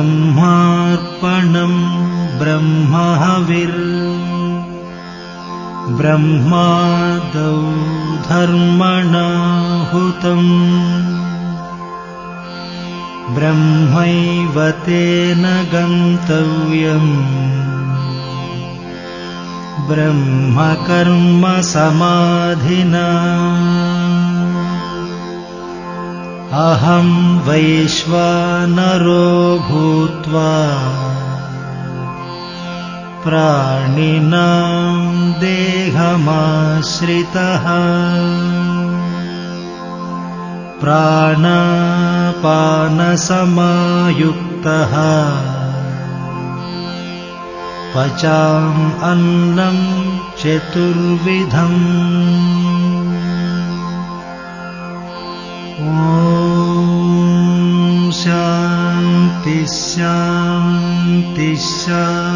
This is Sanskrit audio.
ब्रह्मार्पणं ब्रह्महविर् ब्रह्मादौ धर्मणाहुतम् ब्रह्मैव तेन गन्तव्यम् ब्रह्मकर्म समाधिना अहं वैश्वानरो भूत्वा प्राणिनां देहमाश्रितः प्राणापानसमायुक्तः पचामि अन्नं चतुर्विधम् ॐ शान्ति शान्ति शान्ति।